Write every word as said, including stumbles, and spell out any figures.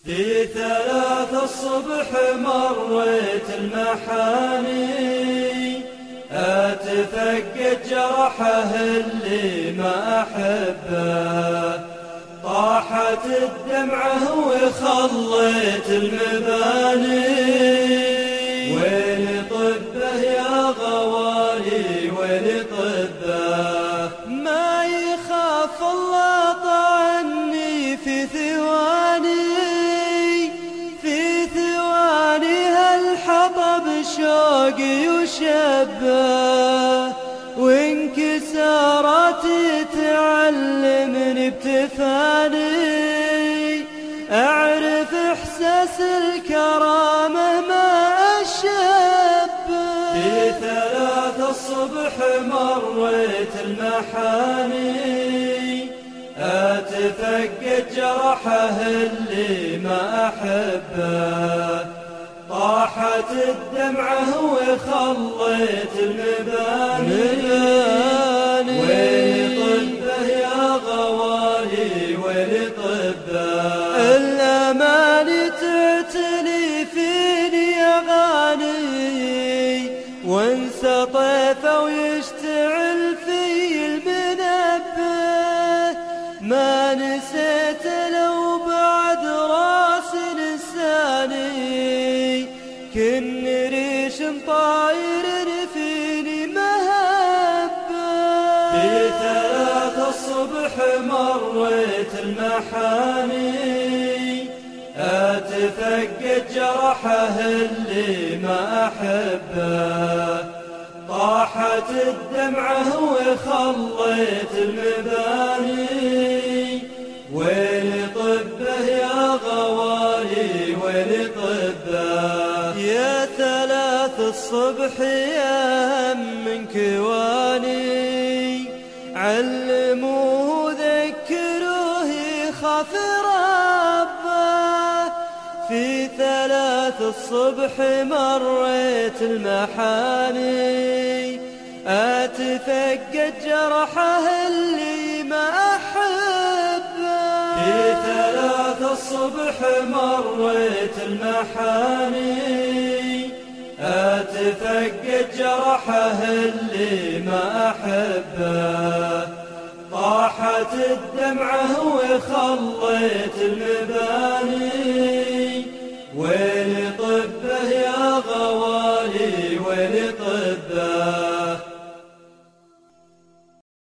في ثلاث الصبح مريت المحاني أتفقد جرحه اللي ما أحبه، طاحت الدمعة وخليت المباني. ويلي طبه يا غوالي ويلي طبه، ما يخاف الله طعني في ثواني، في ثواني هالحطب شوقي يشبه، وانكساراتي تعلمني بتفاني، أعرف إحساس الكرامة ما أشبه. في ثلاث الصبح مريت المحاني أتفقد جرحه اللي ما أحبه، طاحت الدمعة وخليت المباني. ويلي طبه يا غوالي ويلي طبه، الأماني تعتلي فيني أغاني، وانسى طيفه ويشتعل في المنبه، ما نسيت لو بعد راسي لساني، كن ريش طاير فيني مهبه. في ثلاث الصبح مريت المحاني أتفقد جرحه اللي ما أحبه، طاحت الدمعة وخليت المباني. ويلي طبه يا غوالي ويلي طبه، يا ثلاث الصبح يا هم من كواني، علموه ذكروه يخاف ربه. في ثلاث الصبح مريت المحاني أتفقد جرحه اللي ما أحبه. في ثلاث الصبح مريت المحاني أتفقد جرحه اللي ما أحبه، طاحت الدمعة وخليت المباني. ويلي طبه يا غوالي ويلي طبه.